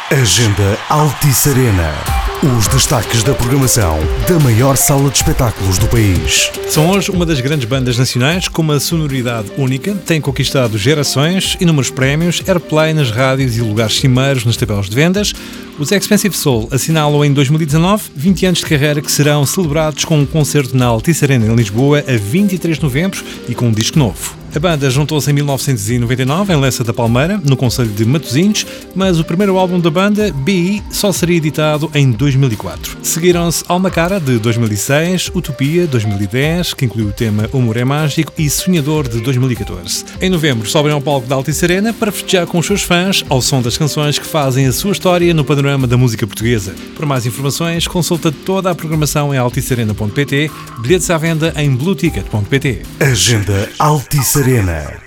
Agenda Altice Arena. Os destaques da programação da maior sala de espetáculos do país. São hoje uma das grandes bandas nacionais com uma sonoridade única, têm conquistado gerações, inúmeros prémios, airplay nas rádios e lugares cimeiros nas tabelas de vendas. Os Expensive Soul assinalam em 2019 20 anos de carreira que serão celebrados com um concerto na Altice Arena em Lisboa a 23 de novembro e com um disco novo. A banda juntou-se em 1999 em Lessa da Palmeira, no concelho de Matosinhos, mas o primeiro álbum da banda, BI, só seria editado em 2004. Seguiram-se Alma Cara, de 2006, Utopia, 2010, que inclui o tema Humor é Mágico, e Sonhador, de 2014. Em novembro sobem ao palco da Altice Arena para festejar com os seus fãs ao som das canções que fazem a sua história no panorama da música portuguesa. Por mais informações, consulta toda a programação em alticearena.pt, bilhetes à venda em blueticket.pt. Agenda Altice Arena.